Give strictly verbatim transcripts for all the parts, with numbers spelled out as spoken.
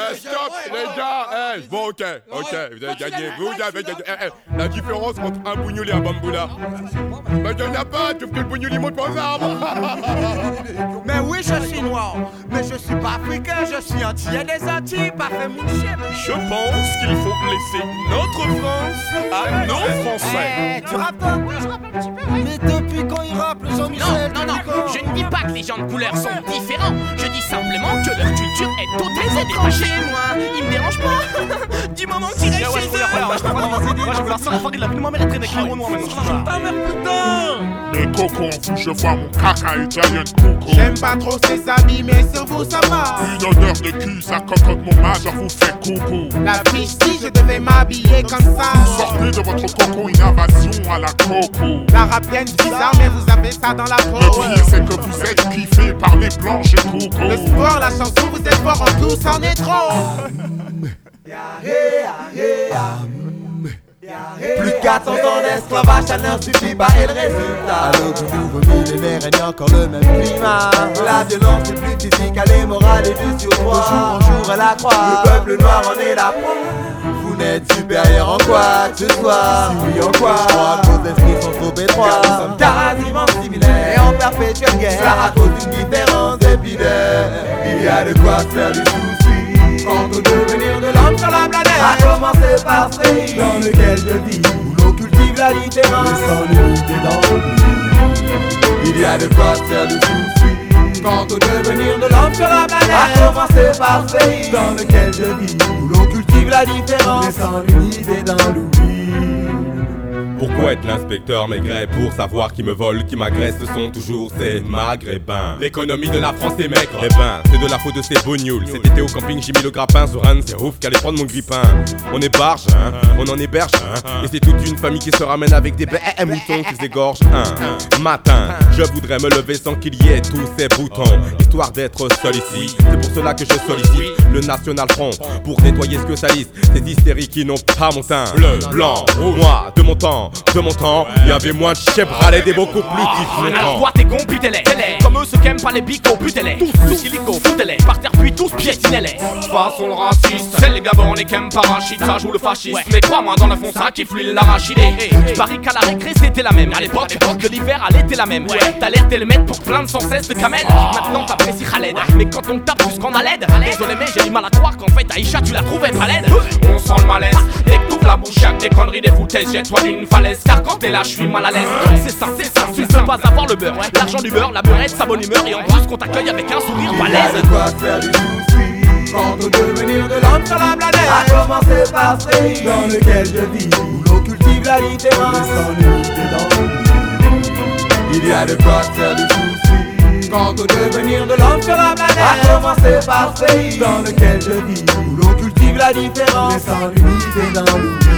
Eh, stop, les gars. Eh, bon, ok, ok, vous avez gagné. Vous avez gagné. Eh, eh, la différence entre un bougnoul et un bamboula. Mais il n'y en a pas, tu veux que le bougnoul il monte pas aux arbres. Mais oui, je suis noir, mais je suis pas africain, je suis antillais des Antilles, pas fait mon chien. Je pense qu'il faut laisser notre France à nos Français. Eh, tu rappes pas? Oui, je rappe un petit peu, oui. Mais depuis quand il rappe, Jean-Michel? Non, non, non, je ne dis pas que les gens de couleur sont différents. Je dis simplement que leur culture est totalement détachée. Moi, il me dérange pas. Du moment qu'il reste chez eux. Moi, je veux la sortir, la vie de ma mère, elle traîne avec les roues noirs maintenant. Ta mère, putain. Les cocos, je vois mon caca italien coco. J'aime pas trop ses amis, mais sur vous ça va. Une odeur de cul, ça cocotte mon majeur vous fait coucou. La fiche si je devais m'habiller comme ça. Sortez de votre coco, innovation à la coco. La rapienne bizarre, mais vous avez ça dans la peau. Le pire c'est que vous êtes kiffés par les blanches et coco. Le sport, la chanson, vous êtes fort en tout, c'en est trop. Plus de quatre cents ans d'esclavage, ça ne suffit pas et le résultat. À l'aube du nouveau millénaire, règne encore le même climat. La violence est plus physique, elle est morale et du surpoids. De jour en jour, elle accroît. Le peuple noir en est la proie. Vous n'êtes supérieur en quoi que ce soit? Si oui, en quoi? Je crois que vos esprits sont trop étroits. Nous sommes quasiment similaires et en perpétuelle guerre. Cela à cause d'une différence épiderme. Il y a de quoi se faire du souci quant au devenir de l'homme sur la planète. A commencer par ce pays dans lequel je vis, où l'on cultive la différence et sans l'unité dans l'oubli. Il y a de quoi se faire du souci quant au devenir de l'homme sur la planète. A commencer par ce pays dans lequel je vis, où l'on cultive la différence et sans l'unité dans l'oubli. Pourquoi être l'inspecteur Maigret pour savoir qui me vole, qui m'agresse? Ce sont toujours ces maghrébins. L'économie de la France est maigre. Eh ben, c'est de la faute de ces bognoules. Cet été au camping, j'ai mis le grappin sur Anne. C'est ouf qu'allait prendre mon grippin. On est barge, hein, on en héberge, hein. Et c'est toute une famille qui se ramène avec des bêtes et moutons qui s'égorgent un matin. Je voudrais me lever sans qu'il y ait tous ces boutons, histoire d'être seul ici. C'est pour cela que je sollicite le National Front pour nettoyer ce que salissent ces hystériques qui n'ont pas mon teint. Bleu, blanc, moi, de mon temps. De mon temps, il y avait moins de chebralais et beaucoup plus différents. Alors toi t'es con, butez-les. Comme eux ceux qui aiment pas les bicots, butez-les. Tous silico, foutez-les. Par terre puis tous piétinez-les. Façon le raciste, c'est les gabons, les qu'aiment parachute. Ça joue le fascisme, mais crois-moi dans le fond ça qui fluide l'arachidé. Je parie qu'à la récré c'était la même. À l'époque, de l'hiver à l'été la même. T'as l'air le mettre pour plaindre sans cesse de camel. Maintenant t'apprécies Khaled, mais quand on tape plus qu'on a l'aide. Désolé mais j'ai du mal à croire qu'en fait Aïcha tu la trouvais pas laide. On sent le malaise, dès que t'ouvres la bouche y'a que des conneries, des foutaises. Jette-toi d'une falaise, car quand t'es là je suis mal à l'aise. C'est ça, c'est ça, tu ne peux pas avoir le beurre, l'argent du beurre, la beurrette, sa bonne humeur. Et en plus qu'on t'accueille avec un sourire balèze. Il y a de quoi faire du souci quant au devenir de l'homme sur la planète. A commencer par ce pays dans lequel je vis, où l'on cultive la différence et sans l'unité dans l'oubli. Il y a de quoi faire du souci quant au devenir de l'homme sur la planète. A commencer par ce pays dans lequel je vis, où l'on cultive la différence et sans l'unité dans l'oubli.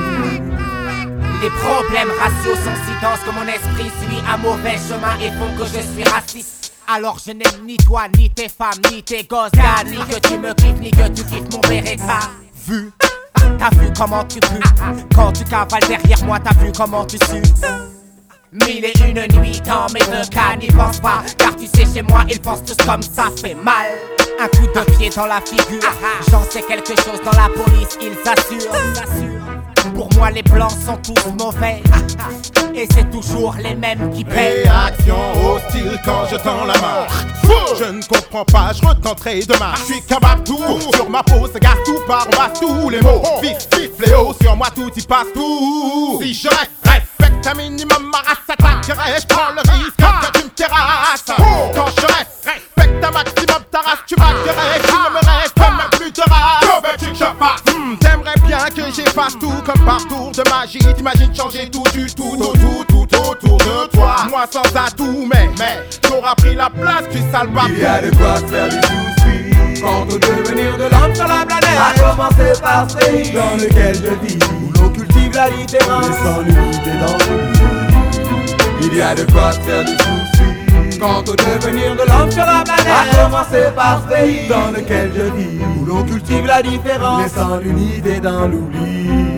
Les problèmes raciaux sont si denses que mon esprit suit un mauvais chemin et font que je suis raciste. Alors je n'aime ni toi, ni tes femmes, ni tes gosses, gars, ni que tu me kiffes, ni que tu kiffes mon Beretta. Vu, t'as vu comment tu pues. Quand tu cavales derrière moi, t'as vu comment tu sues. Mille et une nuits dans mes deux cas, n'y pense pas. Car tu sais chez moi, ils pensent tous comme ça fait mal. Un coup de pied dans la figure. J'en sais quelque chose dans la police, ils assurent. Pour moi les blancs sont tous mauvais. Et c'est toujours les mêmes qui paient. Réaction hostile quand je tends la main. Je ne comprends pas, je retenterai demain. Je suis capable tout, sur ma peau se gasse tout par en bas tous les mots. Vif, vif, fléau, sur moi tout y passe tout. Si je reste, respecte un minimum ma race, s'attaquerait, je prends le risque que tu me terrasses. Quand je reste, respecte un maximum ta race, tu m'accueillerais, tu ne me restes même plus de race. Hmm, t'aimerais bien que j'efface tout comme par tour de magie. T'imagines changer tout du tout, tout, tout, tout autour de toi. Moi sans atout, mais, mais t'auras pris la place, tu sale barbou. Il y a de quoi se faire du souci quant au devenir de l'homme sur la planète. A commencer par ce pays dans lequel je vis, où l'on cultive la différence et sans l'unité dans l'oubli. Il y a de quoi se faire du souci quant au devenir de l'homme sur la planète. A commencer par ce pays dans lequel je vis, où l'on cultive la différence et sans l'unité dans l'oubli.